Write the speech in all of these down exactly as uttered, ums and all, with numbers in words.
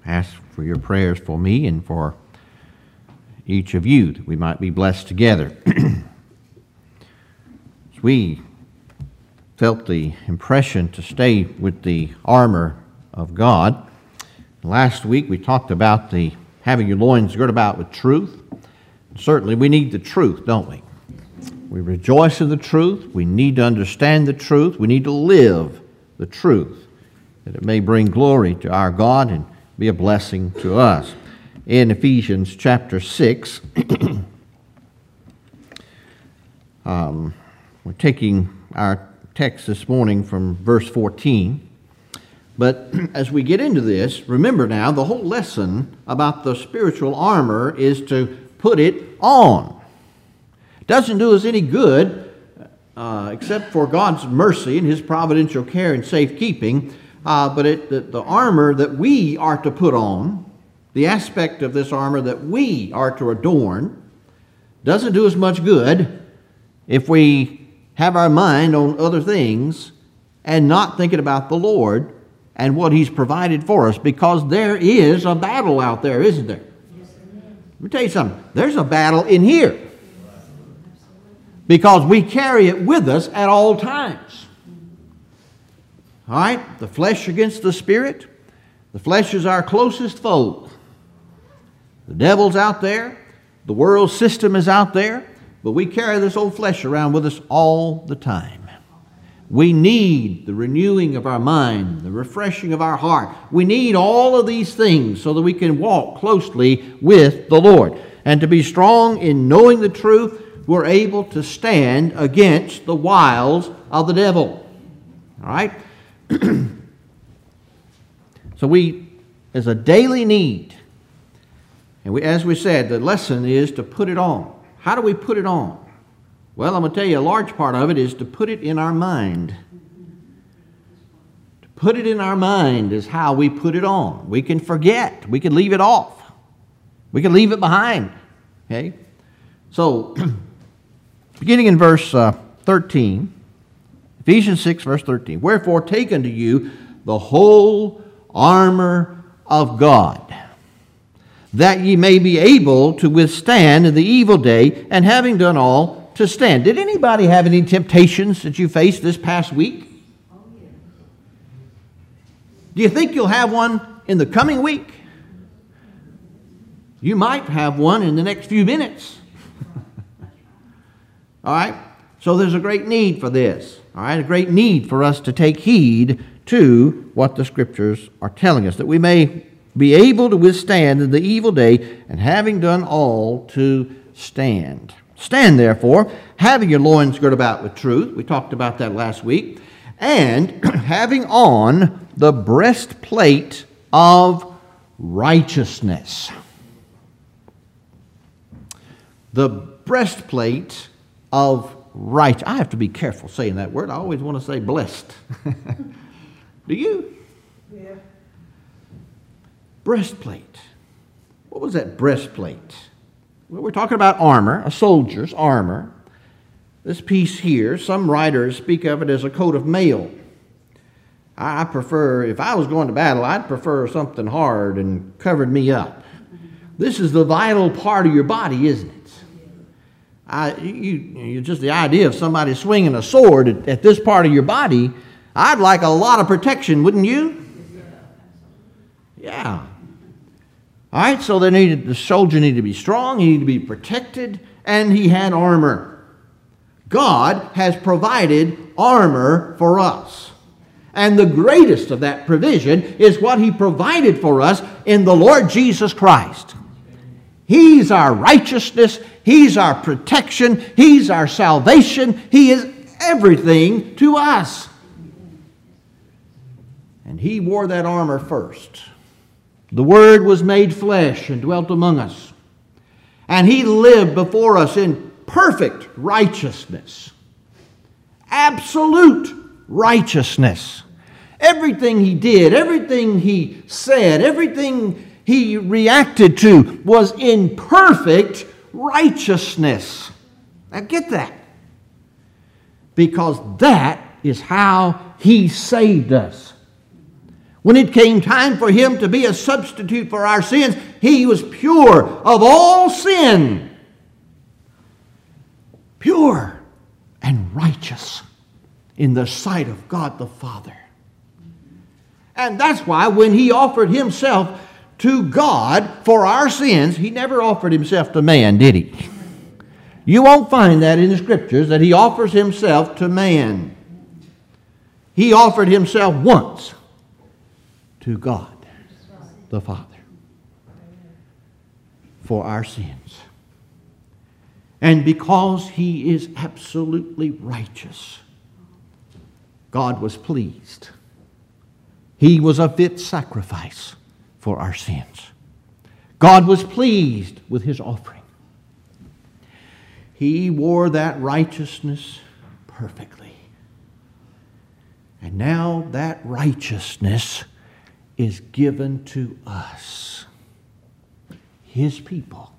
ask for your prayers for me and for each of you, that we might be blessed together. We felt the impression to stay with the armor of God. Last week we talked about the having your loins girt about with truth. Certainly we need the truth, don't we? We rejoice in the truth. We need to understand the truth. We need to live the truth, that it may bring glory to our God and be a blessing to us. In Ephesians chapter six, um, we're taking our text this morning from verse fourteen. But as we get into this, remember now, the whole lesson about the spiritual armor is to put it on. It doesn't do us any good, uh, except for God's mercy and His providential care and safekeeping. Uh, but it, the, the armor that we are to put on, the aspect of this armor that we are to adorn, doesn't do us much good if we have our mind on other things and not thinking about the Lord and what He's provided for us, because there is a battle out there, isn't there? Let me tell you something. There's a battle in here, because we carry it with us at all times. All right? The flesh against the spirit. The flesh is our closest foe. The devil's out there. The world system is out there. But we carry this old flesh around with us all the time. We need the renewing of our mind, the refreshing of our heart. We need all of these things so that we can walk closely with the Lord. And to be strong in knowing the truth, we're able to stand against the wiles of the devil. All right? So we, as a daily need, and we, as we said, the lesson is to put it on. How do we put it on? Well, I'm going to tell you, a large part of it is to put it in our mind. To put it in our mind is how we put it on. We can forget. We can leave it off. We can leave it behind. Okay? So, beginning in verse uh, thirteen, Ephesians six, verse thirteen. Wherefore, take unto you the whole armor of God, that ye may be able to withstand in the evil day, and having done all, to stand. Did anybody have any temptations that you faced this past week? Do you think you'll have one in the coming week? You might have one in the next few minutes. All right? So there's a great need for this. All right? A great need for us to take heed to what the Scriptures are telling us, that we may be able to withstand in the evil day, and having done all, to stand. Stand, therefore, having your loins girt about with truth. We talked about that last week. And having on the breastplate of righteousness. The breastplate of right. I have to be careful saying that word. I always want to say blessed. Do you? Yeah. Breastplate. What was that breastplate? Well, we're talking about armor, a soldier's armor. This piece here, some writers speak of it as a coat of mail. I prefer, if I was going to battle, I'd prefer something hard and covered me up. This is the vital part of your body, isn't it? I, you, you, just the idea of somebody swinging a sword at, at this part of your body, I'd like a lot of protection, wouldn't you? Yeah. All right, so they needed, the soldier needed to be strong, he needed to be protected, and he had armor. God has provided armor for us. And the greatest of that provision is what He provided for us in the Lord Jesus Christ. He's our righteousness. He's our protection. He's our salvation. He is everything to us. And He wore that armor first. The Word was made flesh and dwelt among us. And He lived before us in perfect righteousness. Absolute righteousness. Everything He did, everything He said, everything He reacted to was in perfect righteousness. Now get that. Because that is how He saved us. When it came time for him to be a substitute for our sins, he was pure of all sin. Pure and righteous in the sight of God the Father. And that's why when he offered himself to God for our sins, he never offered himself to man, did he? You won't find that in the Scriptures, that he offers himself to man. He offered himself once to God the Father for our sins. And because he is absolutely righteous, God was pleased. He was a fit sacrifice for our sins. God was pleased with his offering. He wore that righteousness perfectly. And now that righteousness is given to us, his people.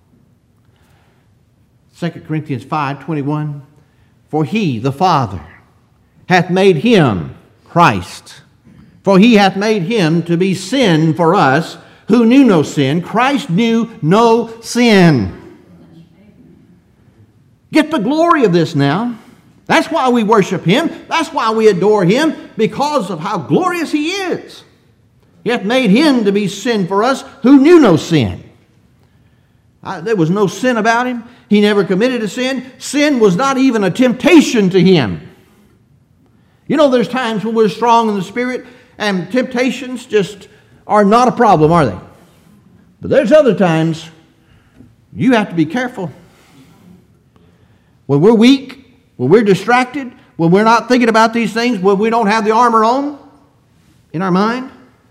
Second Corinthians five twenty-one, for he, the Father, hath made him, Christ, for he hath made him to be sin for us, who knew no sin. Christ knew no sin. Get the glory of this now. That's why we worship him. That's why we adore him, because of how glorious he is. He hath made him to be sin for us who knew no sin. I, there was no sin about him. He never committed a sin. Sin was not even a temptation to him. You know, there's times when we're strong in the Spirit and temptations just are not a problem, are they? But there's other times you have to be careful. When we're weak, when we're distracted, when we're not thinking about these things, when we don't have the armor on in our mind,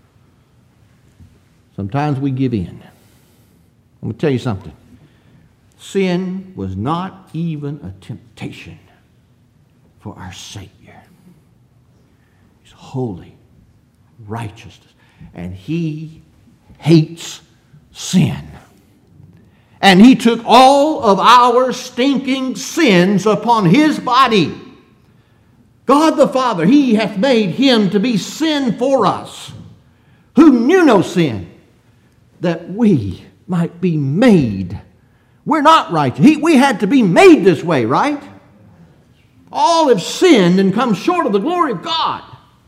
sometimes we give in. I'm going to tell you something. Sin was not even a temptation for our Savior. He's holy, righteous, and he hates sin. And he took all of our stinking sins upon his body. God the Father, he hath made him to be sin for us, who knew no sin, that we might be made. We're not righteous. He, we had to be made this way, right? All have sinned and come short of the glory of God.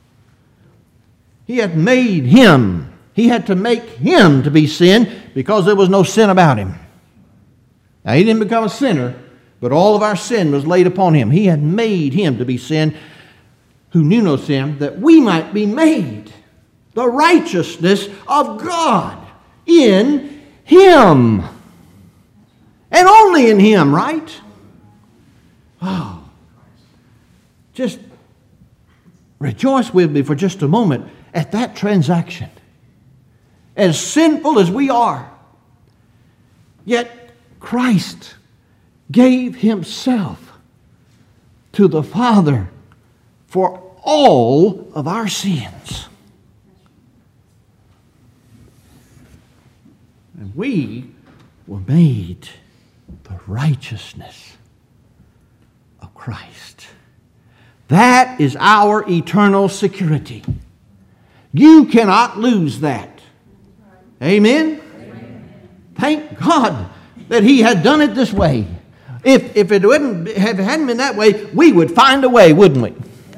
He had made him. He had to make him to be sin because there was no sin about him. Now, he didn't become a sinner, but all of our sin was laid upon him. He had made him to be sin who knew no sin, that we might be made the righteousness of God in him. And only in him, right? Oh, just rejoice with me for just a moment at that transaction. As sinful as we are, yet Christ gave himself to the Father for all of our sins. And we were made the righteousness of Christ. That is our eternal security. You cannot lose that. Amen? Amen. Thank God that he had done it this way. If, if it wouldn't, if it hadn't been that way, we would find a way, wouldn't we?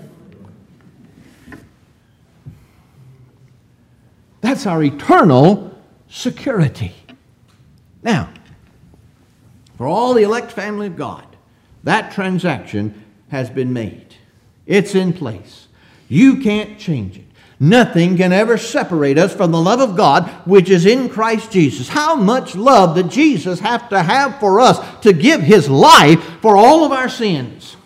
That's our eternal security. Now, for all the elect family of God, that transaction has been made. It's in place. You can't change it. Nothing can ever separate us from the love of God which is in Christ Jesus. How much love did Jesus have to have for us to give his life for all of our sins?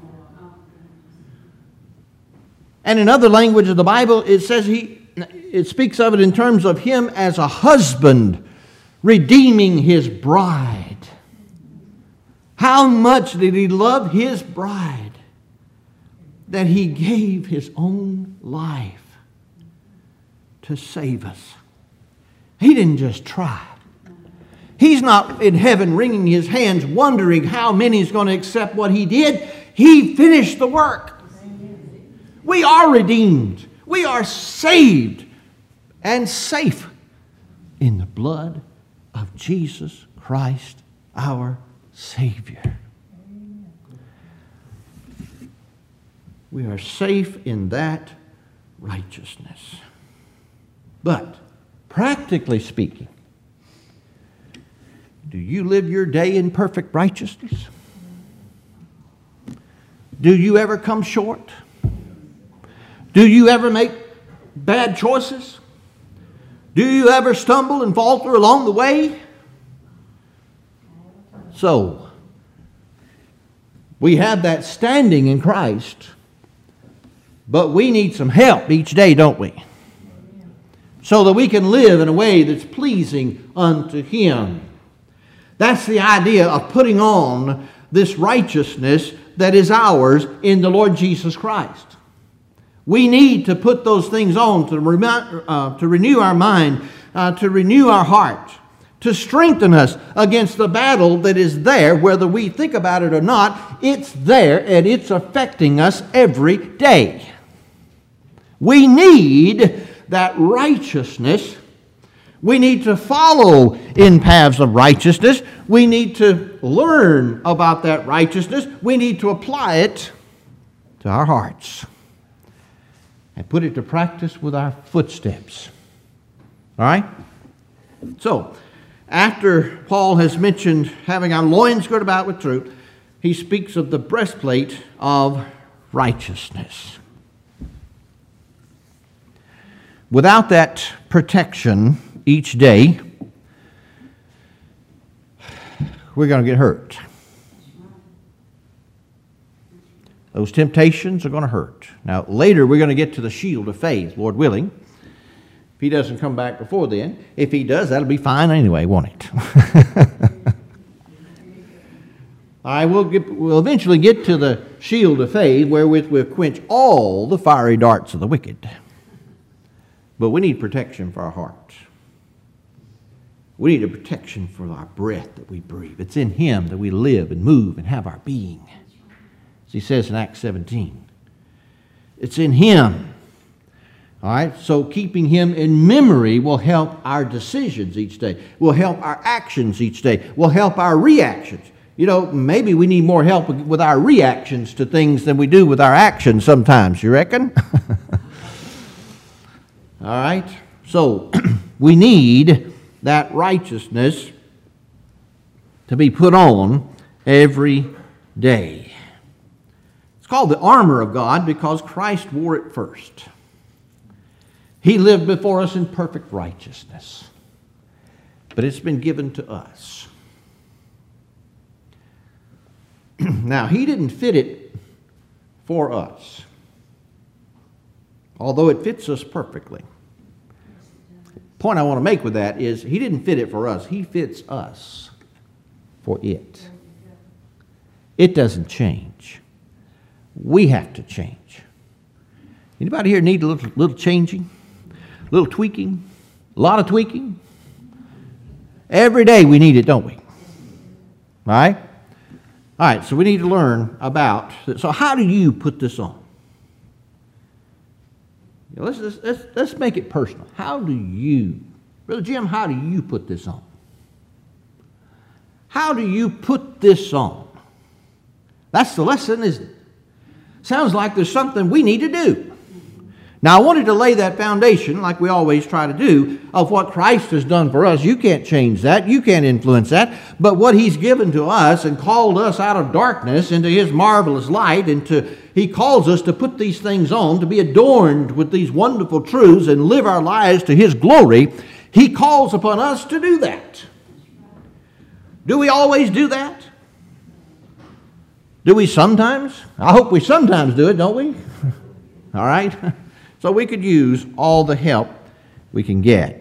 And in other language of the Bible, it says he, it speaks of it in terms of him as a husband redeeming his bride. How much did he love his bride that he gave his own life to save us? He didn't just try. He's not in heaven wringing his hands wondering how many is going to accept what he did. He finished the work. We are redeemed. We are saved and safe in the blood of Jesus Christ, our Savior. We are safe in that righteousness. But, practically speaking, do you live your day in perfect righteousness? Do you ever come short? Do you ever make bad choices? Do you ever stumble and falter along the way? So, we have that standing in Christ, but we need some help each day, don't we? So that we can live in a way that's pleasing unto Him. That's the idea of putting on this righteousness that is ours in the Lord Jesus Christ. We need to put those things on to, rem- uh, to renew our mind, uh, to renew our heart, to strengthen us against the battle that is there, whether we think about it or not. It's there and it's affecting us every day. We need that righteousness. We need to follow in paths of righteousness. We need to learn about that righteousness. We need to apply it to our hearts and put it to practice with our footsteps. All right? So, after Paul has mentioned having our loins girt about with truth, he speaks of the breastplate of righteousness. Without that protection each day, we're going to get hurt. Those temptations are going to hurt. Now, later we're going to get to the shield of faith, Lord willing. If He doesn't come back before then, if He does, that'll be fine anyway, won't it? I will get, we'll eventually get to the shield of faith, wherewith we'll quench all the fiery darts of the wicked. But we need protection for our hearts. We need a protection for our breath that we breathe. It's in Him that we live and move and have our being. As He says in Acts seventeen. It's in Him. All right? So keeping Him in memory will help our decisions each day. Will help our actions each day. Will help our reactions. You know, maybe we need more help with our reactions to things than we do with our actions sometimes. You reckon? All right? So, we need that righteousness to be put on every day. It's called the armor of God because Christ wore it first. He lived before us in perfect righteousness. But it's been given to us. Now, He didn't fit it for us, although it fits us perfectly. The point I want to make with that is He didn't fit it for us. He fits us for it. It doesn't change. We have to change. Anybody here need a little, little changing? A little tweaking? A lot of tweaking? Every day we need it, don't we? All right? All right, so we need to learn about, so how do you put this on? Let's, let's, let's make it personal. How do you, Brother Jim, how do you put this on? How do you put this on? That's the lesson, isn't it? Sounds like there's something we need to do. Now, I wanted to lay that foundation, like we always try to do, of what Christ has done for us. You can't change that. You can't influence that. But what He's given to us and called us out of darkness into His marvelous light, and to, He calls us to put these things on, to be adorned with these wonderful truths and live our lives to His glory. He calls upon us to do that. Do we always do that? Do we sometimes? I hope we sometimes do it, don't we? All right? So we could use all the help we can get.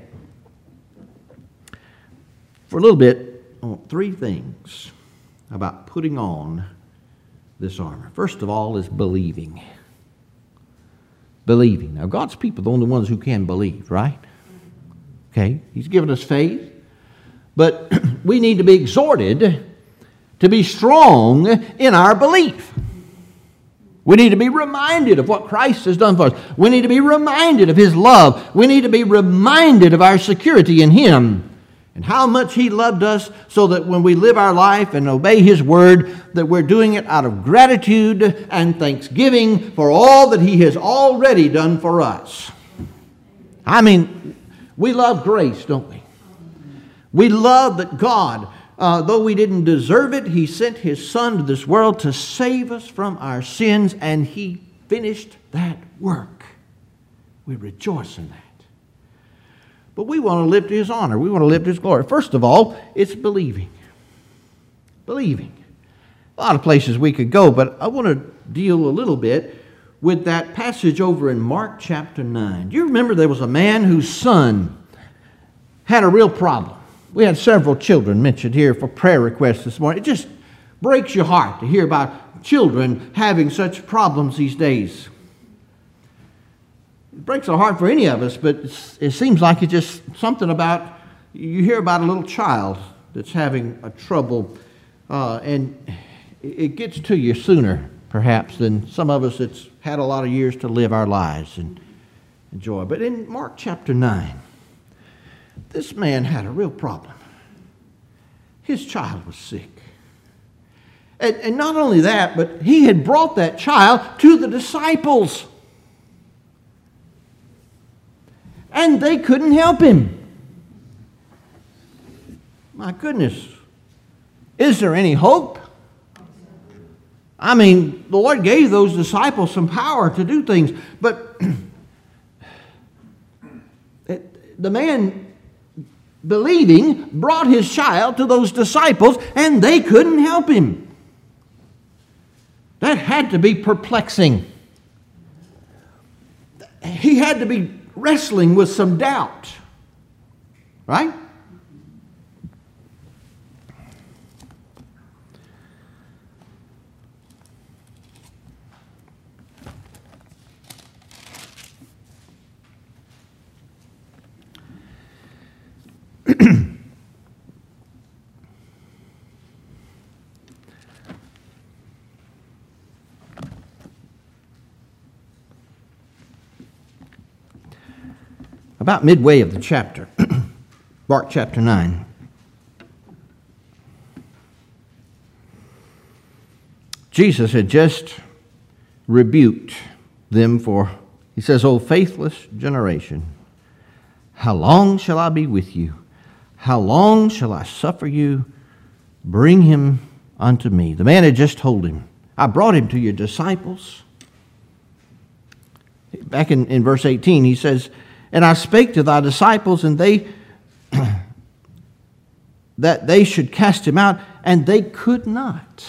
For a little bit, I want three things about putting on this armor. First of all is believing. Believing. Now, God's people are the only ones who can believe, right? Okay, He's given us faith. But we need to be exhorted to be strong in our belief. We need to be reminded of what Christ has done for us. We need to be reminded of His love. We need to be reminded of our security in Him and how much He loved us, so that when we live our life and obey His word, that we're doing it out of gratitude and thanksgiving for all that He has already done for us. I mean, we love grace, don't we? We love that God, Uh, though we didn't deserve it, He sent His Son to this world to save us from our sins, and He finished that work. We rejoice in that. But we want to live to His honor. We want to live to His glory. First of all, it's believing. Believing. A lot of places we could go, but I want to deal a little bit with that passage over in Mark chapter nine. Do you remember there was a man whose son had a real problem? We had several children mentioned here for prayer requests this morning. It just breaks your heart to hear about children having such problems these days. It breaks the heart for any of us, but it's, it seems like it's just something about, you hear about a little child that's having a trouble, uh, and it gets to you sooner, perhaps, than some of us that's had a lot of years to live our lives and enjoy. But in Mark chapter nine, this man had a real problem. His child was sick. And, and not only that, but he had brought that child to the disciples. And they couldn't help him. My goodness. Is there any hope? I mean, the Lord gave those disciples some power to do things, but the man, believing, brought his child to those disciples, and they couldn't help him. That had to be perplexing. He had to be wrestling with some doubt. Right? About midway of the chapter, Mark chapter nine, Jesus had just rebuked them for, he says, "O faithless generation, how long shall I be with you? How long shall I suffer you? Bring him unto me." The man had just told him, "I brought him to your disciples." Back in, in verse eighteen, he says, "And I spake to thy disciples, and they that they should cast him out, and they could not."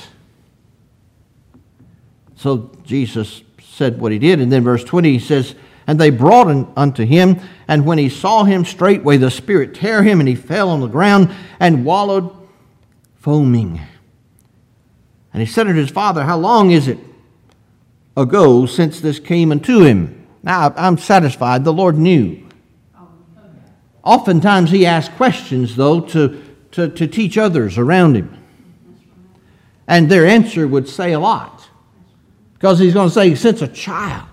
So Jesus said what he did, and then verse twenty, he says, "And they brought him unto him, and when he saw him, straightway the spirit tear him, and he fell on the ground and wallowed, foaming. And he said unto his father, How long is it ago since this came unto him?" Now, I'm satisfied the Lord knew. Oftentimes he asked questions, though, to, to, to teach others around him. And their answer would say a lot. Because he's going to say, since a child.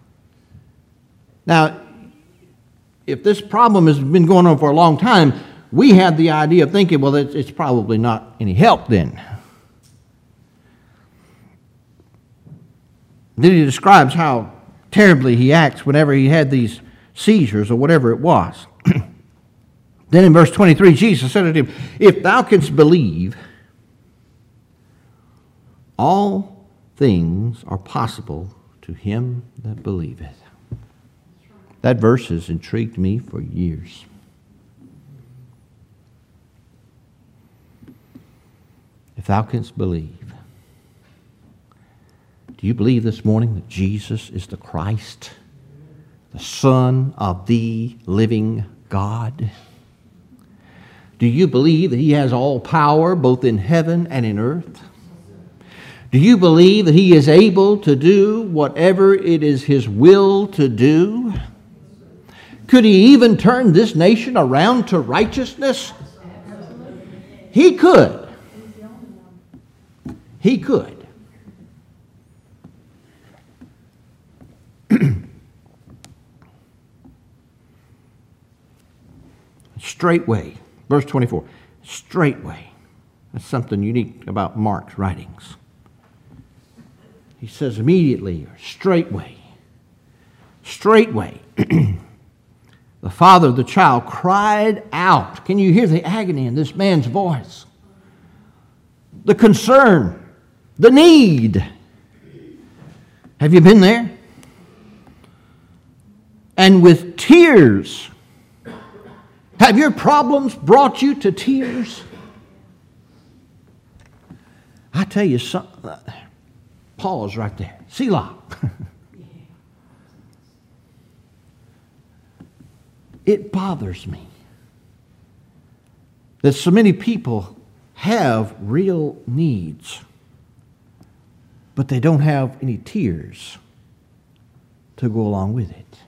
Now, if this problem has been going on for a long time, we have the idea of thinking, well, it's, it's probably not any help then. Then he describes how terribly he acts whenever he had these seizures or whatever it was. Then in verse twenty-three, Jesus said unto him, "If thou canst believe, all things are possible to him that believeth." That verse has intrigued me for years. If thou canst believe. Do you believe this morning that Jesus is the Christ, the Son of the living God? Do you believe that he has all power both in heaven and in earth? Do you believe that he is able to do whatever it is his will to do? Could he even turn this nation around to righteousness? He could. He could. straightway. Verse twenty-four, straightway. That's something unique about Mark's writings. He says immediately, or straightway. Straightway. The father of the child cried out. Can you hear the agony in this man's voice? The concern, the need. Have you been there? And with tears. Have your problems brought you to tears? I tell you something. Pause right there. Selah. It bothers me that so many people have real needs, but they don't have any tears to go along with it.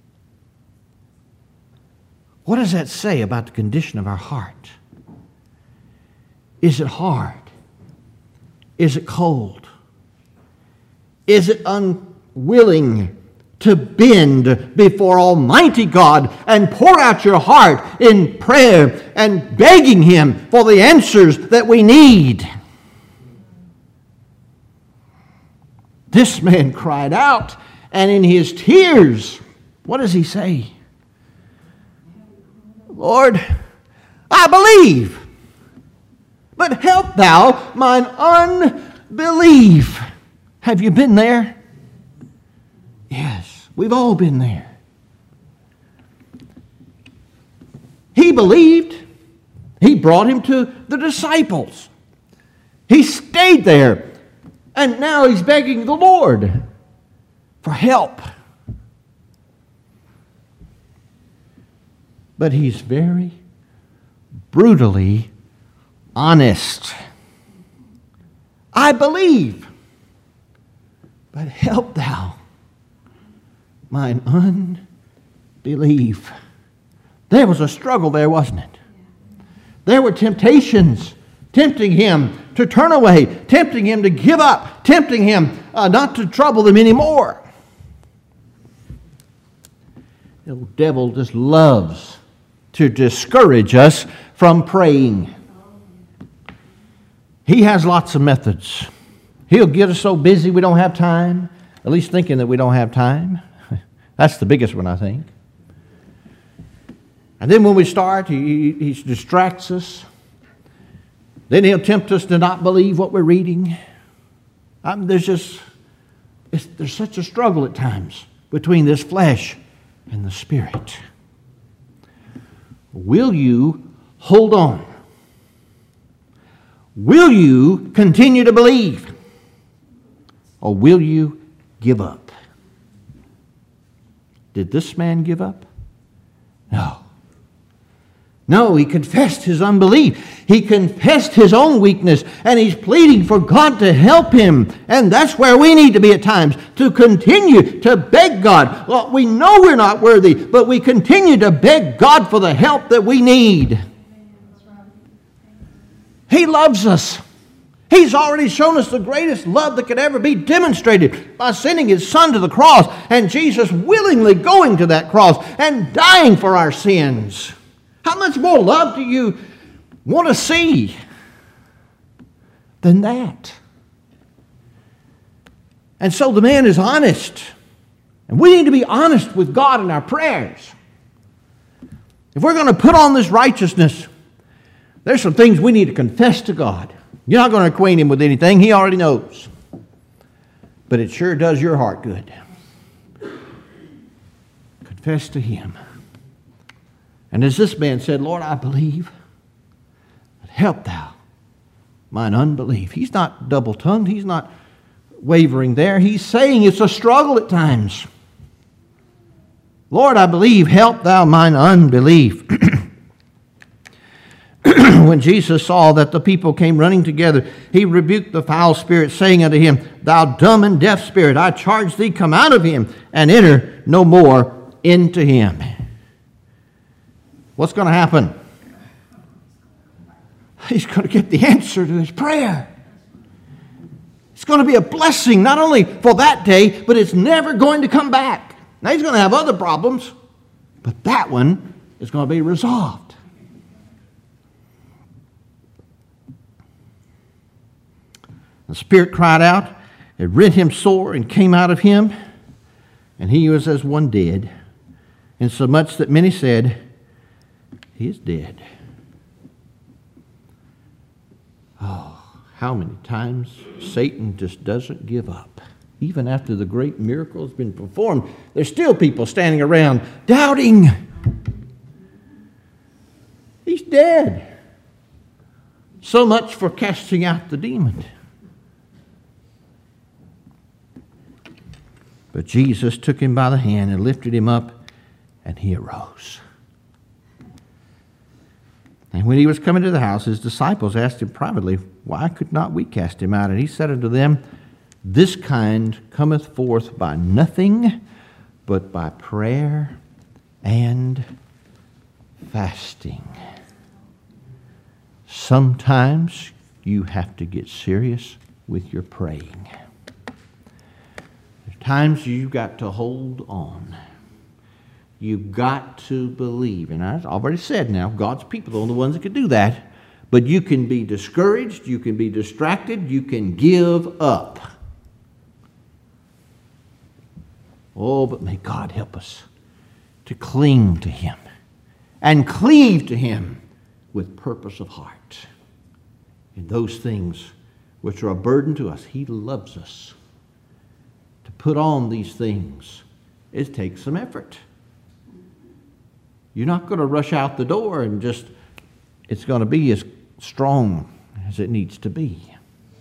What does that say about the condition of our heart? Is it hard? Is it cold? Is it unwilling to bend before Almighty God and pour out your heart in prayer and begging Him for the answers that we need? This man cried out, and in his tears, what does he say? Lord, I believe, but help thou mine unbelief. Have you been there? Yes, we've all been there. He believed. He brought him to the disciples. He stayed there. And now he's begging the Lord for help. But he's very brutally honest. I believe, but help thou mine unbelief. There was a struggle there, wasn't it? There were temptations tempting him to turn away, tempting him to give up, tempting him uh, not to trouble them anymore. The devil just loves to discourage us from praying. He has lots of methods. He'll get us so busy we don't have time, at least thinking that we don't have time. That's the biggest one, I think. And then when we start, he, he distracts us. Then he'll tempt us to not believe what we're reading. I mean, there's just, it's, there's such a struggle at times between this flesh and the spirit. Will you hold on? Will you continue to believe? Or will you give up? Did this man give up? No. No, he confessed his unbelief. He confessed his own weakness, and he's pleading for God to help him. And that's where we need to be at times, to continue to beg God. Well, we know we're not worthy, but we continue to beg God for the help that we need. He loves us. He's already shown us the greatest love that could ever be demonstrated by sending His Son to the cross, and Jesus willingly going to that cross and dying for our sins. How much more love do you want to see than that? And so the man is honest. And we need to be honest with God in our prayers. If we're going to put on this righteousness, there's some things we need to confess to God. You're not going to acquaint Him with anything. He already knows. But it sure does your heart good. Confess to Him. And as this man said, Lord, I believe, but help thou mine unbelief. He's not double-tongued. He's not wavering there. He's saying it's a struggle at times. Lord, I believe, help thou mine unbelief. When Jesus saw that the people came running together, He rebuked the foul spirit, saying unto him, Thou dumb and deaf spirit, I charge thee, come out of him, and enter no more into him. What's going to happen? He's going to get the answer to his prayer. It's going to be a blessing, not only for that day, but it's never going to come back. Now, he's going to have other problems, but that one is going to be resolved. The spirit cried out, it rent him sore, and came out of him, and he was as one dead, insomuch that many said, he is dead. Oh, how many times Satan just doesn't give up. Even after the great miracle has been performed, there's still people standing around doubting. He's dead. So much for casting out the demon. But Jesus took him by the hand and lifted him up, and he arose. And when he was coming to the house, his disciples asked him privately, why could not we cast him out? And he said unto them, this kind cometh forth by nothing but by prayer and fasting. Sometimes you have to get serious with your praying. There's times you've got to hold on. You've got to believe. And I've already said now, God's people are the ones that can do that. But you can be discouraged, you can be distracted, you can give up. Oh, but may God help us to cling to Him and cleave to Him with purpose of heart. In those things which are a burden to us, He loves us. To put on these things, it takes some effort. You're not going to rush out the door and just, it's going to be as strong as it needs to be.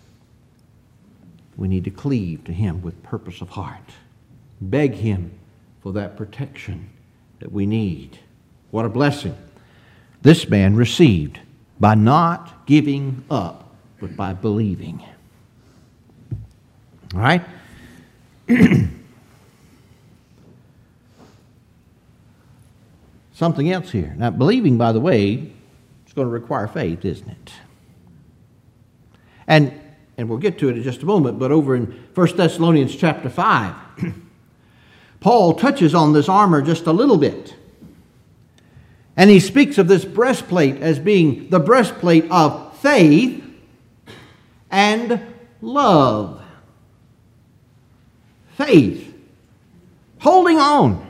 We need to cleave to Him with purpose of heart. Beg Him for that protection that we need. What a blessing this man received by not giving up, but by believing. All right? Something else here. Now, believing, by the way, is going to require faith, isn't it? And, and we'll get to it in just a moment, but over in First Thessalonians chapter five, Paul touches on this armor just a little bit. And he speaks of this breastplate as being the breastplate of faith and love. Faith. Holding on.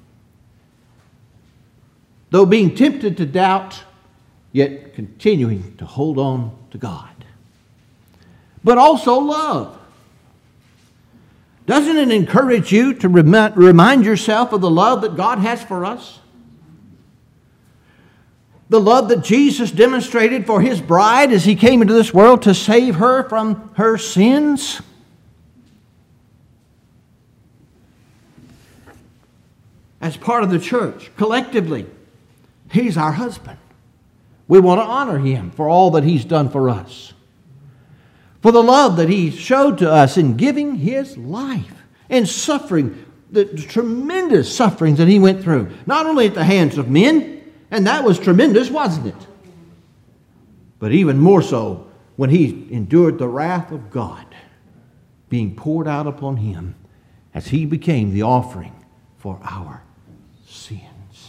Though being tempted to doubt, yet continuing to hold on to God. But also love. Doesn't it encourage you to rem- remind yourself of the love that God has for us? The love that Jesus demonstrated for His bride as He came into this world to save her from her sins? As part of the church, collectively, He's our husband. We want to honor Him for all that He's done for us. For the love that He showed to us in giving His life and suffering, the tremendous sufferings that He went through, not only at the hands of men, and that was tremendous, wasn't it? But even more so when He endured the wrath of God being poured out upon Him as He became the offering for our sins.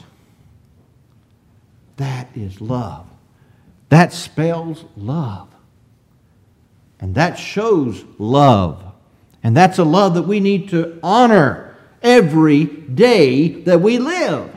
That is love. That spells love. And that shows love. And that's a love that we need to honor every day that we live.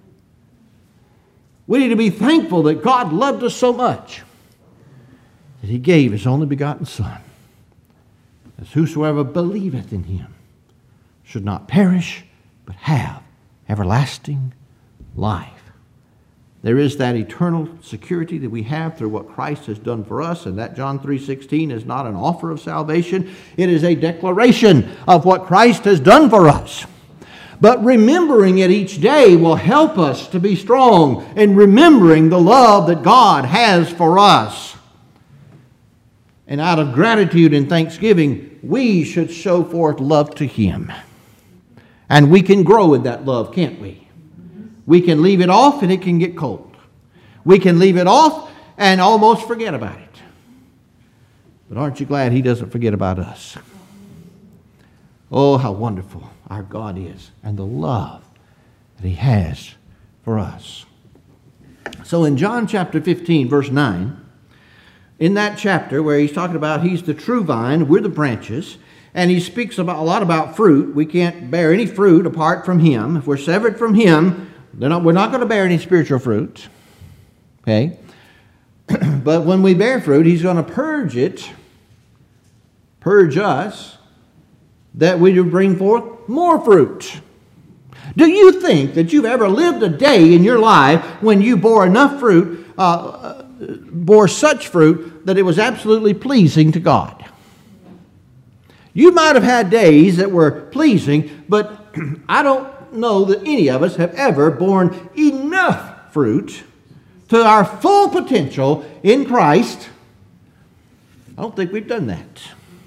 We need to be thankful that God loved us so much that He gave His only begotten Son, that whosoever believeth in Him should not perish, but have everlasting life. There is that eternal security that we have through what Christ has done for us, and that John three sixteen is not an offer of salvation. It is a declaration of what Christ has done for us. But remembering it each day will help us to be strong in remembering the love that God has for us. And out of gratitude and thanksgiving, we should show forth love to Him. And we can grow in that love, can't we? We can leave it off and it can get cold. We can leave it off and almost forget about it. But aren't you glad He doesn't forget about us? Oh, how wonderful our God is and the love that He has for us. So in John chapter fifteen, verse nine, in that chapter where he's talking about he's the true vine, we're the branches, and he speaks about a lot about fruit. We can't bear any fruit apart from him. If we're severed from him, they're not, we're not going to bear any spiritual fruit. Okay? But when we bear fruit, he's going to purge it, purge us, that we do bring forth more fruit. Do you think that you've ever lived a day in your life when you bore enough fruit, uh, bore such fruit, that it was absolutely pleasing to God? You might have had days that were pleasing, but I don't know that any of us have ever borne enough fruit to our full potential in Christ. I don't think we've done that.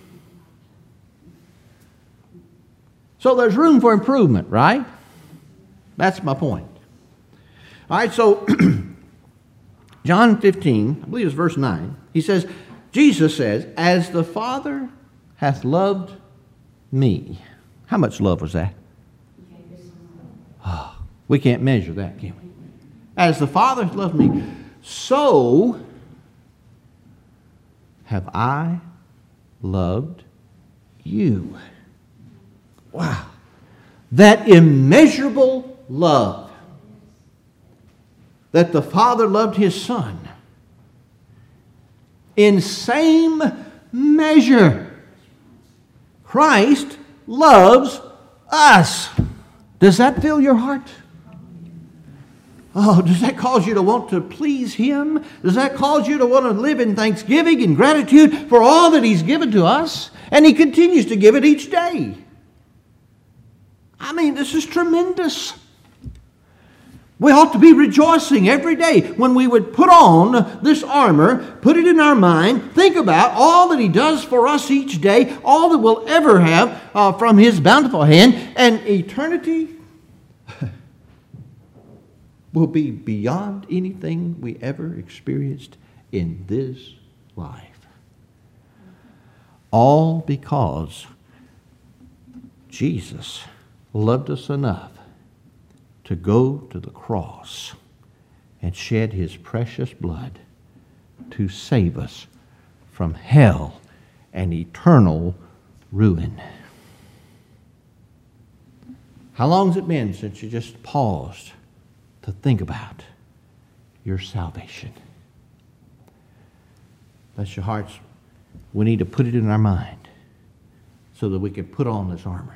So there's room for improvement, right? That's my point. All right, so John fifteen, I believe it's verse nine, he says, Jesus says, as the Father hath loved me. How much love was that? Oh, we can't measure that, can we? As the Father hath loved me, so have I loved you. Wow. That immeasurable love that the Father loved His Son in same measure Christ loves us. Does that fill your heart? Oh, does that cause you to want to please Him? Does that cause you to want to live in thanksgiving and gratitude for all that He's given to us? And He continues to give it each day. I mean, this is tremendous. We ought to be rejoicing every day when we would put on this armor, put it in our mind, think about all that He does for us each day, all that we'll ever have uh, from His bountiful hand, and eternity will be beyond anything we ever experienced in this life. All because Jesus loved us enough to go to the cross and shed His precious blood to save us from hell and eternal ruin. How long has it been since you just paused to think about your salvation? Bless your hearts. We need to put it in our mind so that we can put on this armor.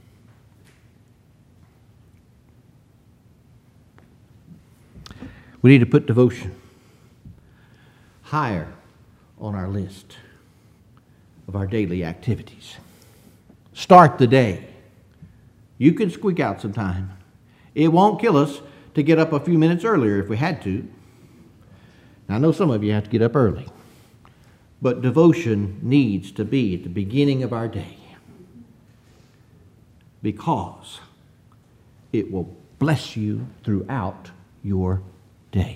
We need to put devotion higher on our list of our daily activities. Start the day. You can squeak out some time. It won't kill us to get up a few minutes earlier if we had to. Now, I know some of you have to get up early, but devotion needs to be at the beginning of our day because it will bless you throughout your day.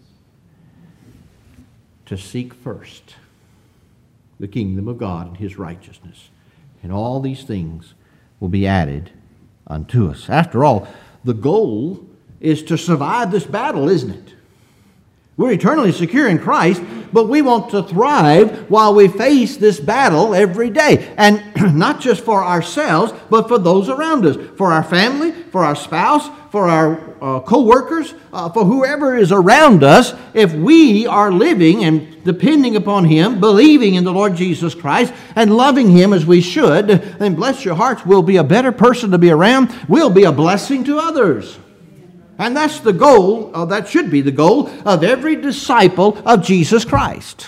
To seek first the kingdom of God and His righteousness, and all these things will be added unto us. After all, the goal is to survive this battle, isn't it? We're eternally secure in Christ, but we want to thrive while we face this battle every day. And not just for ourselves, but for those around us. For our family, for our spouse, for our uh, co-workers, uh, for whoever is around us. If we are living and depending upon Him, believing in the Lord Jesus Christ, and loving Him as we should, then bless your hearts, we'll be a better person to be around. We'll be a blessing to others. And that's the goal, uh, that should be the goal of every disciple of Jesus Christ.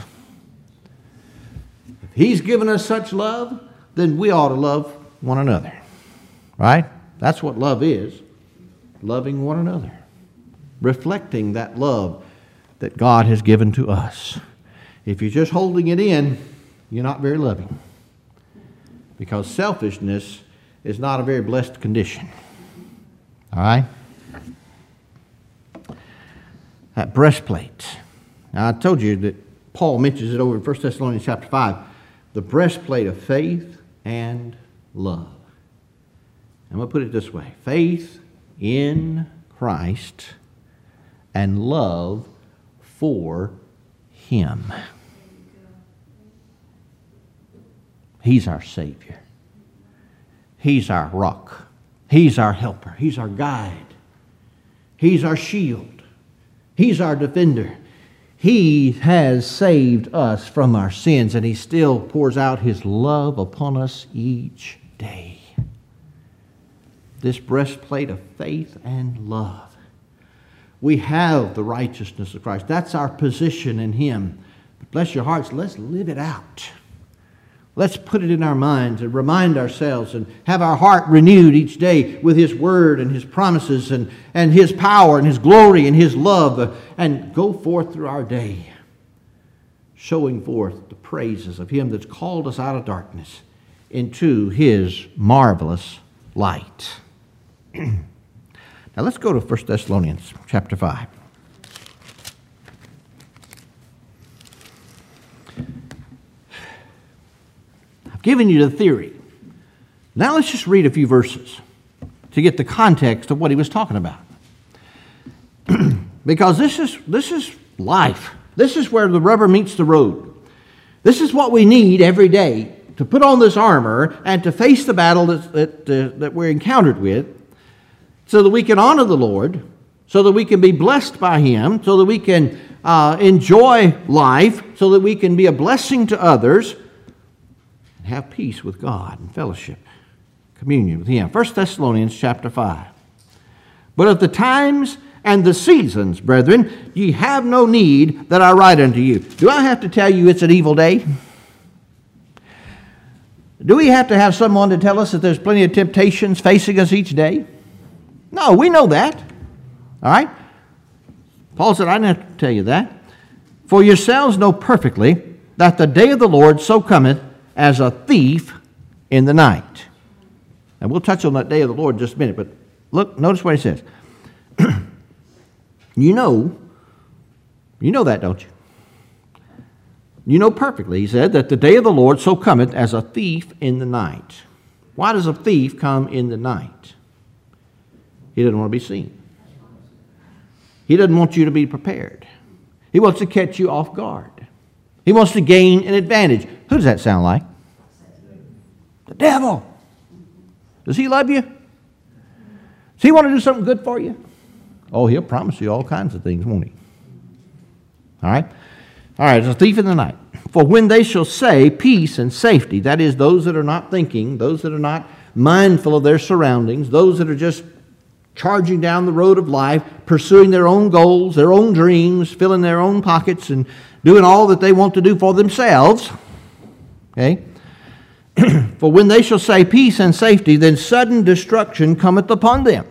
If He's given us such love, then we ought to love one another. Right? That's what love is. Loving one another. Reflecting that love that God has given to us. If you're just holding it in, you're not very loving. Because selfishness is not a very blessed condition. All right? That breastplate. Now, I told you that Paul mentions it over in First Thessalonians chapter five. The breastplate of faith and love. I'm going to put it this way. Faith in Christ and love for Him. He's our Savior. He's our rock. He's our helper. He's our guide. He's our shield. He's our defender. He has saved us from our sins, and He still pours out His love upon us each day. This breastplate of faith and love. We have the righteousness of Christ. That's our position in Him. But bless your hearts, let's live it out. Let's put it in our minds and remind ourselves and have our heart renewed each day with His Word and His promises and, and His power and His glory and His love, and go forth through our day showing forth the praises of Him that's called us out of darkness into His marvelous light. Now let's go to First Thessalonians chapter five. Given you the theory. Now let's just read a few verses to get the context of what he was talking about. Because this is this is life. This is where the rubber meets the road. This is what we need every day to put on this armor and to face the battle that, that, uh, that we're encountered with, so that we can honor the Lord, so that we can be blessed by Him, so that we can uh, enjoy life, so that we can be a blessing to others, have peace with God and fellowship, communion with Him. First Thessalonians chapter five. But of the times and the seasons, brethren, ye have no need that I write unto you. Do I have to tell you it's an evil day? Do we have to have someone to tell us that there's plenty of temptations facing us each day? No, we know that. All right? Paul said, I didn't have to tell you that. For yourselves know perfectly that the day of the Lord so cometh as a thief in the night. And we'll touch on that day of the Lord in just a minute, but look, notice what he says. You know, you know that, don't you? You know perfectly, he said, that the day of the Lord so cometh as a thief in the night. Why does a thief come in the night? He doesn't want to be seen. He doesn't want you to be prepared. He wants to catch you off guard. He wants to gain an advantage. Who does that sound like? The devil. Does he love you? Does he want to do something good for you? Oh, he'll promise you all kinds of things, won't he? All right? All right, it's a thief in the night. For when they shall say peace and safety, that is, those that are not thinking, those that are not mindful of their surroundings, those that are just charging down the road of life, pursuing their own goals, their own dreams, filling their own pockets, and doing all that they want to do for themselves. Okay? For when they shall say peace and safety, then sudden destruction cometh upon them,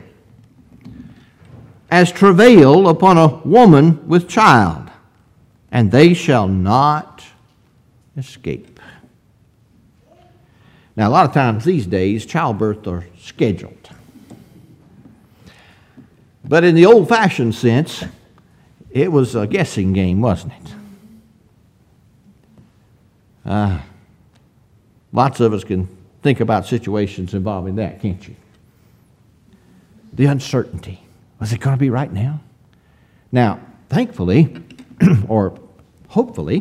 as travail upon a woman with child, and they shall not escape. Now, a lot of times these days, childbirth are scheduled. But in the old-fashioned sense, it was a guessing game, wasn't it? Uh, lots of us can think about situations involving that, can't you? The uncertainty. Was it going to be right now? Now, thankfully, or hopefully,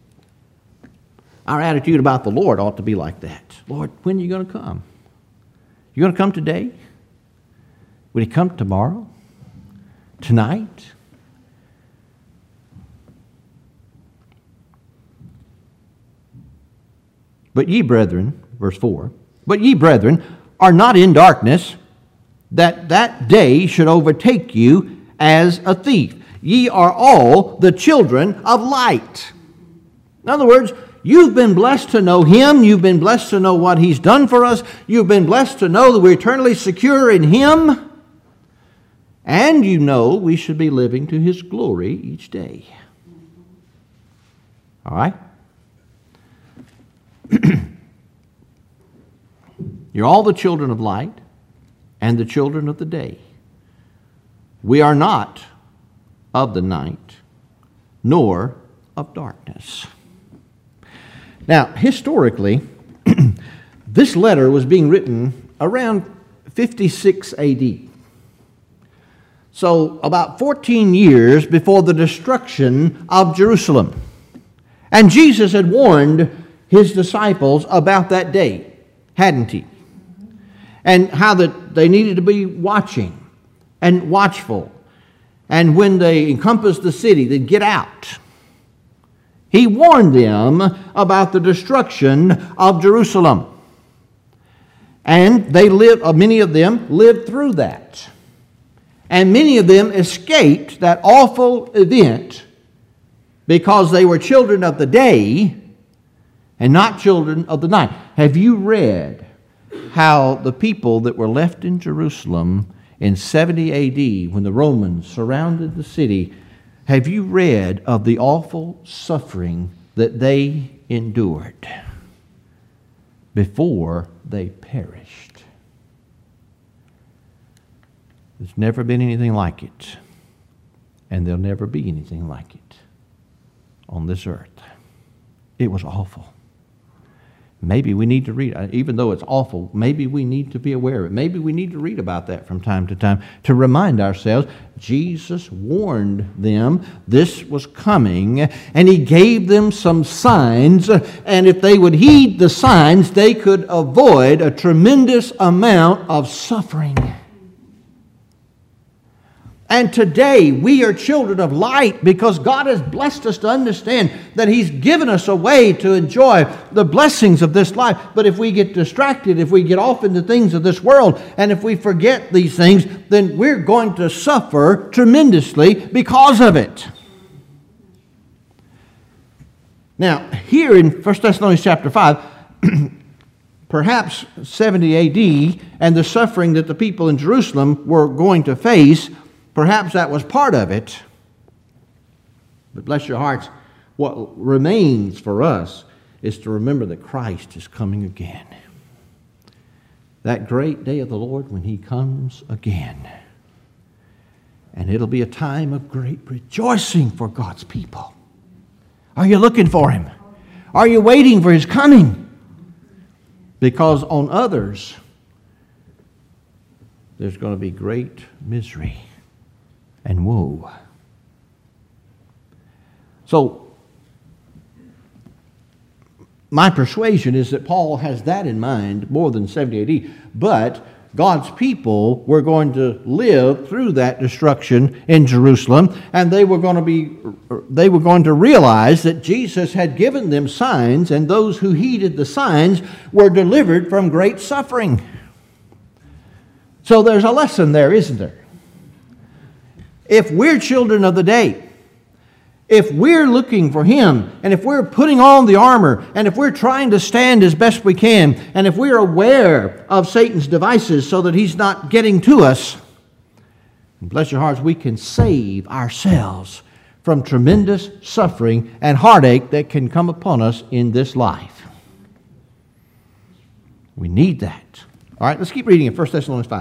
our attitude about the Lord ought to be like that. Lord, when are you going to come? You going to come today? Will He come tomorrow? Tonight? But ye, brethren, verse four, but ye, brethren, are not in darkness, that that day should overtake you as a thief. Ye are all the children of light. In other words, you've been blessed to know Him. You've been blessed to know what He's done for us. You've been blessed to know that we're eternally secure in Him. And you know we should be living to His glory each day. All right? You're all the children of light and the children of the day. We are not of the night, nor of darkness. Now, historically, this letter was being written around fifty-six A D. So, about fourteen years before the destruction of Jerusalem. And Jesus had warned his disciples about that day, hadn't he? And how that they needed to be watching and watchful. And when they encompassed the city, they'd get out. He warned them about the destruction of Jerusalem. And they lived, many of them lived through that. And many of them escaped that awful event because they were children of the day and not children of the night. Have you read how the people that were left in Jerusalem in seventy A D when the Romans surrounded the city, have you read of the awful suffering that they endured before they perished? There's never been anything like it, and there'll never be anything like it on this earth. It was awful. Maybe we need to read, even though it's awful, maybe we need to be aware of it. Maybe we need to read about that from time to time to remind ourselves Jesus warned them this was coming, and he gave them some signs, and if they would heed the signs, they could avoid a tremendous amount of suffering. And today we are children of light because God has blessed us to understand that He's given us a way to enjoy the blessings of this life. But if we get distracted, if we get off into things of this world, and if we forget these things, then we're going to suffer tremendously because of it. Now, here in First Thessalonians chapter five, perhaps seventy A D and the suffering that the people in Jerusalem were going to face, perhaps that was part of it. But bless your hearts, what remains for us is to remember that Christ is coming again. That great day of the Lord when He comes again. And it'll be a time of great rejoicing for God's people. Are you looking for Him? Are you waiting for His coming? Because on others, there's going to be great misery and woe. So, my persuasion is that Paul has that in mind more than seventy A D, but God's people were going to live through that destruction in Jerusalem, and they were going to be they were going to realize that Jesus had given them signs, and those who heeded the signs were delivered from great suffering. So there's a lesson there, isn't there? If we're children of the day, if we're looking for Him, and if we're putting on the armor, and if we're trying to stand as best we can, and if we're aware of Satan's devices so that he's not getting to us, and bless your hearts, we can save ourselves from tremendous suffering and heartache that can come upon us in this life. We need that. All right, let's keep reading in First Thessalonians five.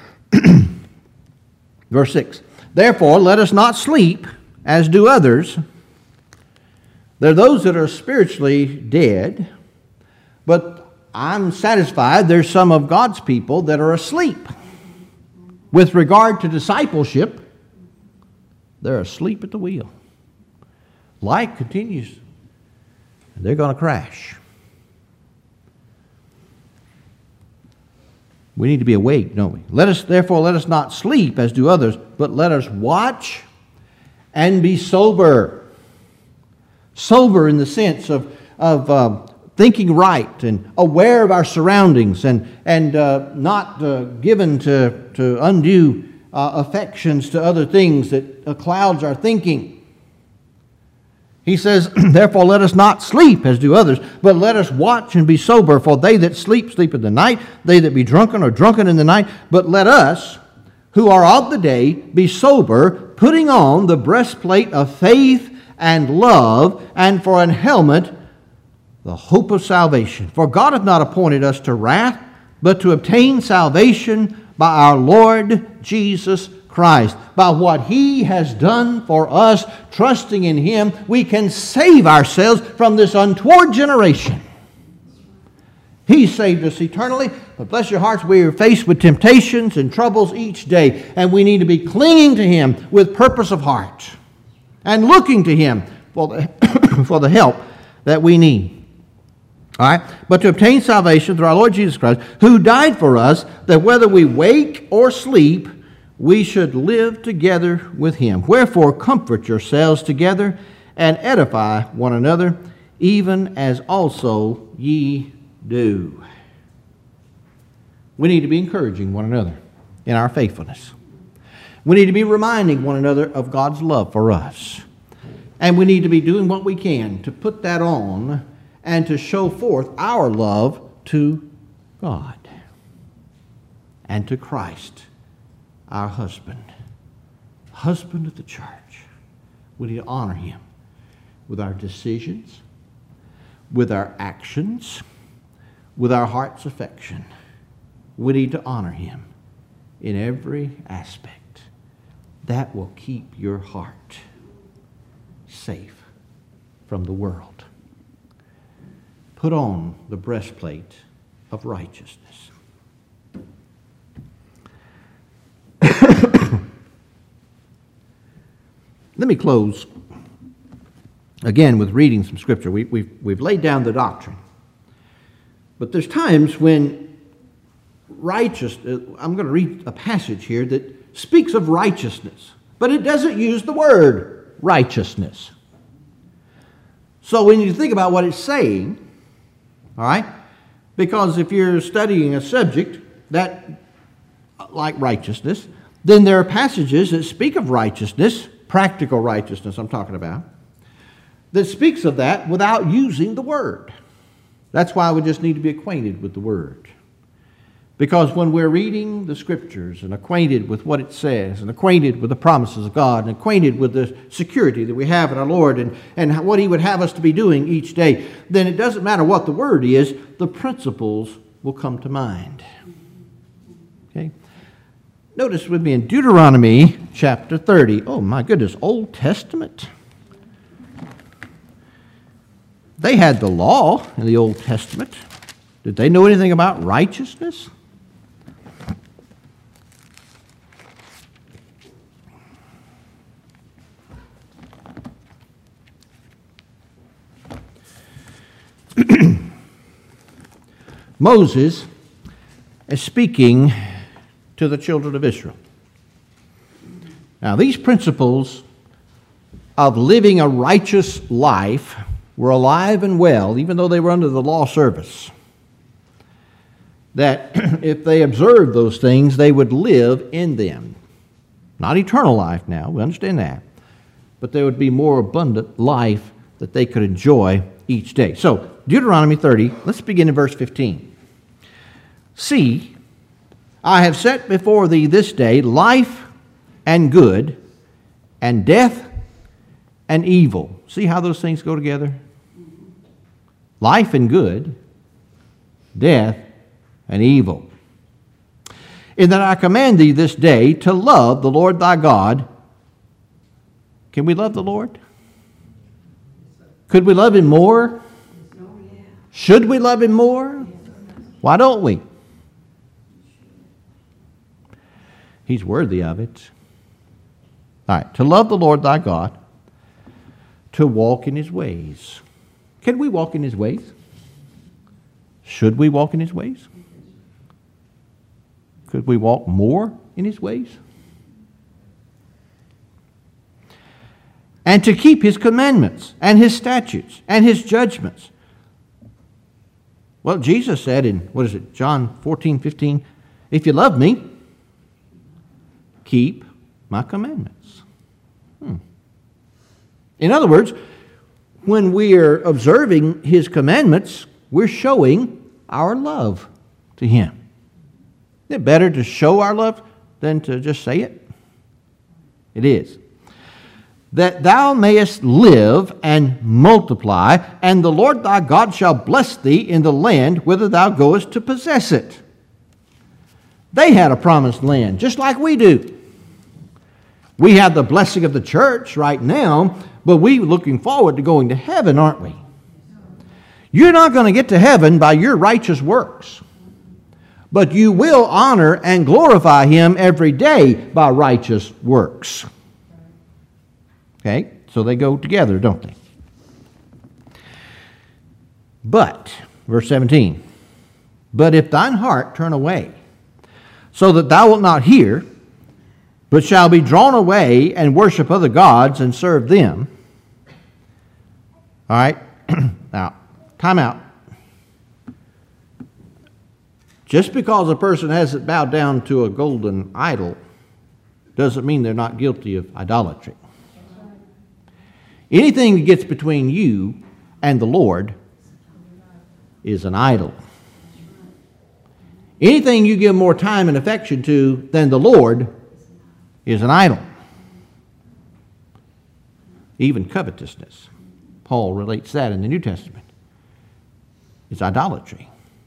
Verse six. Therefore, let us not sleep, as do others. There are those that are spiritually dead, but I'm satisfied there's some of God's people that are asleep. With regard to discipleship, they're asleep at the wheel. Life continues, and they're going to crash. We need to be awake, don't we? Let us, therefore, let us not sleep as do others, but let us watch and be sober. Sober in the sense of, of uh, thinking right and aware of our surroundings and, and uh, not uh, given to, to undue uh, affections to other things that uh, clouds our thinking. He says, therefore let us not sleep as do others, but let us watch and be sober. For they that sleep, sleep in the night. They that be drunken are drunken in the night. But let us, who are of the day, be sober, putting on the breastplate of faith and love, and for an helmet, the hope of salvation. For God hath not appointed us to wrath, but to obtain salvation by our Lord Jesus Christ. By what He has done for us, trusting in Him, we can save ourselves from this untoward generation. He saved us eternally, but bless your hearts, we are faced with temptations and troubles each day, and we need to be clinging to Him with purpose of heart and looking to Him for the, for the help that we need. All right? But to obtain salvation through our Lord Jesus Christ, who died for us, that whether we wake or sleep, we should live together with him. Wherefore, comfort yourselves together and edify one another, even as also ye do. We need to be encouraging one another in our faithfulness. We need to be reminding one another of God's love for us. And we need to be doing what we can to put that on and to show forth our love to God and to Christ, our husband, husband of the church. We need to honor him with our decisions, with our actions, with our heart's affection. We need to honor him in every aspect. That will keep your heart safe from the world. Put on the breastplate of righteousness. Let me close again with reading some scripture. We, we've, we've laid down the doctrine. But there's times when righteous, uh, I'm going to read a passage here that speaks of righteousness, but it doesn't use the word righteousness. So when you think about what it's saying, all right, because if you're studying a subject that, like righteousness, then there are passages that speak of righteousness, practical righteousness I'm talking about, that speaks of that without using the word. That's why we just need to be acquainted with the word. Because when we're reading the scriptures and acquainted with what it says and acquainted with the promises of God and acquainted with the security that we have in our Lord and, and what he would have us to be doing each day, then it doesn't matter what the word is, the principles will come to mind. Okay? Notice with me in Deuteronomy chapter thirty. Oh my goodness, Old Testament. They had the law in the Old Testament. Did they know anything about righteousness? Moses is speaking to the children of Israel. Now, these principles of living a righteous life were alive and well, even though they were under the law service. That if they observed those things, they would live in them. Not eternal life now, we understand that. But there would be more abundant life that they could enjoy each day. So, Deuteronomy thirty, let's begin in verse fifteen. See, I have set before thee this day life and good, and death and evil. See how those things go together? Life and good, death and evil. In that I command thee this day to love the Lord thy God. Can we love the Lord? Could we love him more? Should we love him more? Why don't we? He's worthy of it. All right, to love the Lord thy God, to walk in his ways. Can we walk in his ways? Should we walk in his ways? Could we walk more in his ways? And to keep his commandments and his statutes and his judgments. Well, Jesus said in, what is it, John fourteen, fifteen, if you love me, keep my commandments. Hmm. In other words, when we are observing his commandments, we're showing our love to him. Isn't it better to show our love than to just say it? It is. That thou mayest live and multiply, and the Lord thy God shall bless thee in the land whither thou goest to possess it. They had a promised land, just like we do. We have the blessing of the church right now, but we're looking forward to going to heaven, aren't we? You're not going to get to heaven by your righteous works, but you will honor and glorify him every day by righteous works. Okay, so they go together, don't they? But, verse seventeen. But if thine heart turn away, so that thou wilt not hear, but shall be drawn away and worship other gods and serve them. All right, now, time out. Just because a person hasn't bowed down to a golden idol doesn't mean they're not guilty of idolatry. Anything that gets between you and the Lord is an idol. Anything you give more time and affection to than the Lord is an idol. Even covetousness. Paul relates that in the New Testament. It's idolatry.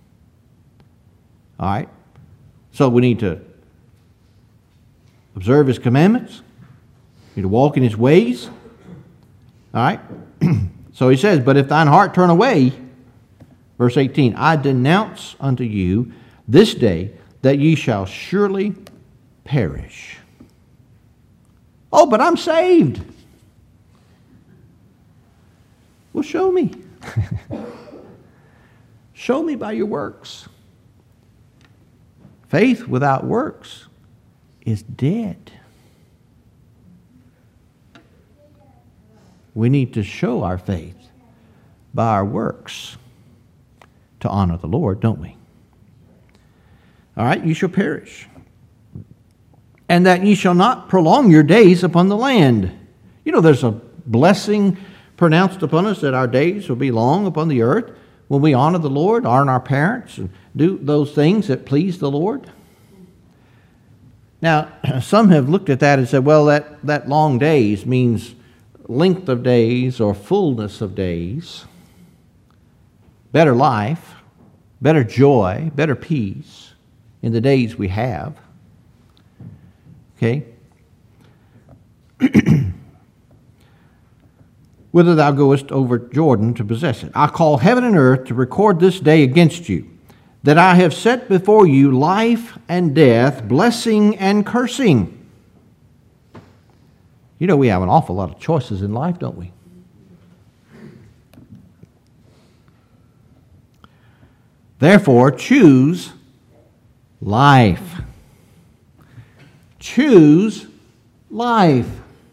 All right? So we need to observe His commandments. We need to walk in His ways. All right? So he says, but if thine heart turn away, verse eighteen, I denounce unto you this day that ye shall surely perish. Oh, but I'm saved. Well, show me. Show me by your works. Faith without works is dead. We need to show our faith by our works to honor the Lord, don't we? All right, you shall perish. And that ye shall not prolong your days upon the land. You know, there's a blessing pronounced upon us that our days will be long upon the earth when we honor the Lord, honor our parents, and do those things that please the Lord. Now, some have looked at that and said, well, that, that long days means length of days or fullness of days, better life, better joy, better peace in the days we have. Okay? Whither thou goest over Jordan to possess it. I call heaven and earth to record this day against you, that I have set before you life and death, blessing and cursing. You know, we have an awful lot of choices in life, don't we? Therefore, choose life. Choose life.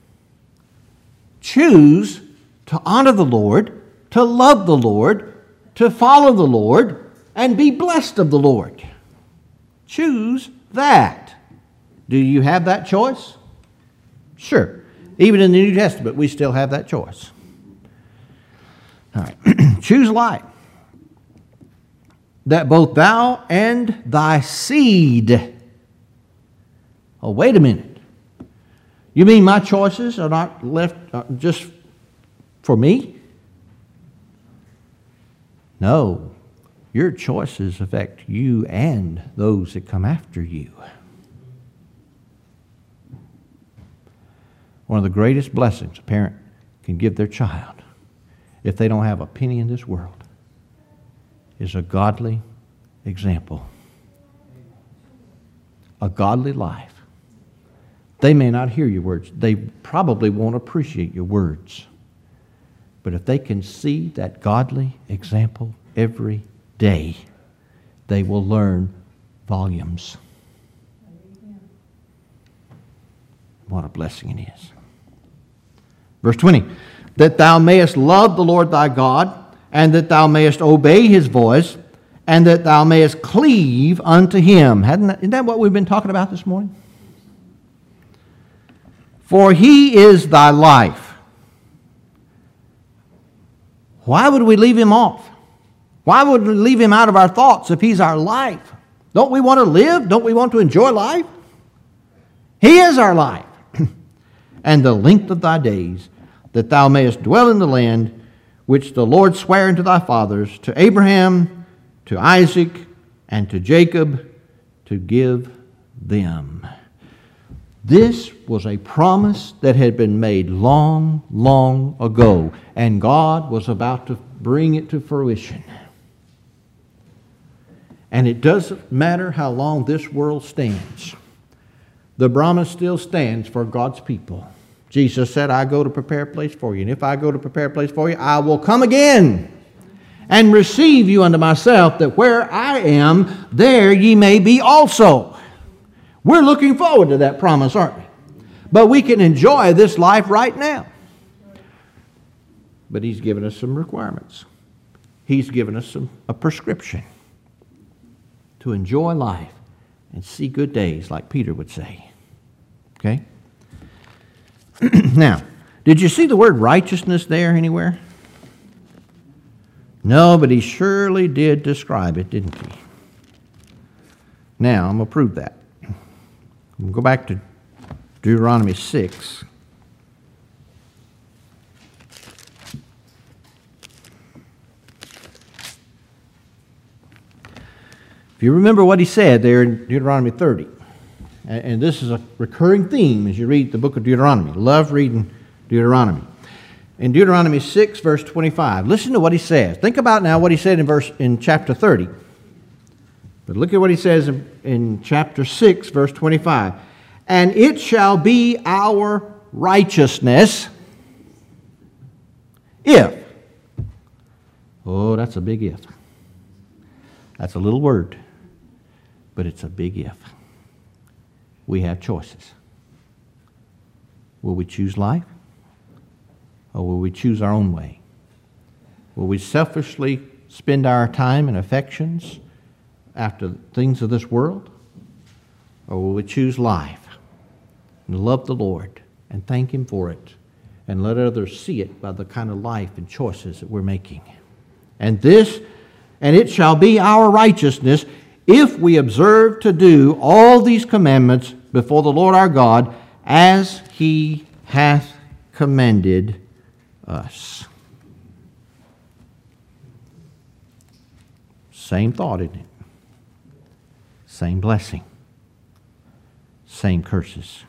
Choose to honor the Lord, to love the Lord, to follow the Lord, and be blessed of the Lord. Choose that. Do you have that choice? Sure. Even in the New Testament, we still have that choice. All right. Choose life, that both thou and thy seed. Oh, wait a minute. You mean my choices are not left uh, just for me? No. Your choices affect you and those that come after you. One of the greatest blessings a parent can give their child, if they don't have a penny in this world, is a godly example. A godly life. They may not hear your words. They probably won't appreciate your words. But if they can see that godly example every day, they will learn volumes. What a blessing it is. Verse twenty, that thou mayest love the Lord thy God, and that thou mayest obey His voice, and that thou mayest cleave unto Him. Hadn't that, isn't that what we've been talking about this morning? For He is thy life. Why would we leave Him off? Why would we leave Him out of our thoughts if He's our life? Don't we want to live? Don't we want to enjoy life? He is our life. And the length of thy days, that thou mayest dwell in the land which the Lord sware unto thy fathers, to Abraham, to Isaac, and to Jacob, to give them. This was a promise that had been made long, long ago, and God was about to bring it to fruition. And it doesn't matter how long this world stands. The promise still stands for God's people. Jesus said, I go to prepare a place for you. And if I go to prepare a place for you, I will come again and receive you unto myself, that where I am, there ye may be also. We're looking forward to that promise, aren't we? But we can enjoy this life right now. But He's given us some requirements. He's given us some, a prescription to enjoy life and see good days, like Peter would say. Okay? Now, did you see the word righteousness there anywhere? No, but he surely did describe it, didn't he? Now, I'm going to prove that. We'll go back to Deuteronomy six. If you remember what he said there in Deuteronomy thirty, and this is a recurring theme as you read the book of Deuteronomy. Love reading Deuteronomy. In Deuteronomy six, verse twenty-five, listen to what he says. Think about now what he said in verse in chapter thirty. But look at what he says in, in chapter six, verse twenty-five. And it shall be our righteousness if. Oh, that's a big if. That's a little word, but it's a big if. We have choices. Will we choose life? Or will we choose our own way? Will we selfishly spend our time and affections after things of this world? Or will we choose life and love the Lord and thank Him for it and let others see it by the kind of life and choices that we're making? And this, and it shall be our righteousness if we observe to do all these commandments before the Lord our God as He hath commanded us. Same thought, isn't it? Same blessing. Same curses.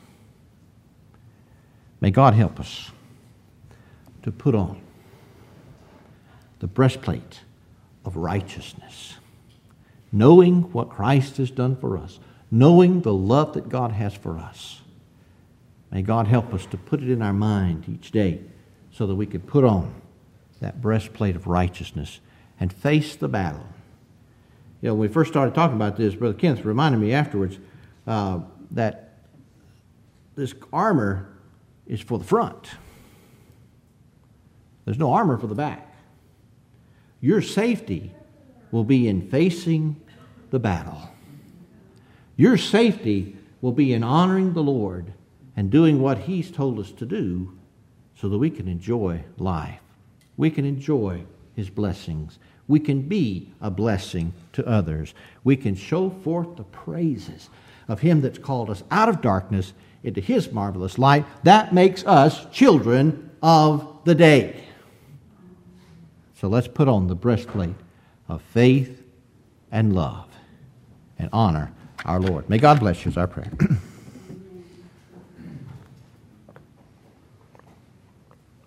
May God help us to put on the breastplate of righteousness, knowing what Christ has done for us, knowing the love that God has for us. May God help us to put it in our mind each day so that we can put on that breastplate of righteousness and face the battle. You know, when we first started talking about this, Brother Kenneth reminded me afterwards uh, that this armor is for the front. There's no armor for the back. Your safety will be in facing the battle. Your safety will be in honoring the Lord and doing what He's told us to do so that we can enjoy life. We can enjoy His blessings. We can be a blessing to others. We can show forth the praises of Him that's called us out of darkness into His marvelous light. That makes us children of the day. So let's put on the breastplate of faith and love and honor our Lord. May God bless you is our prayer.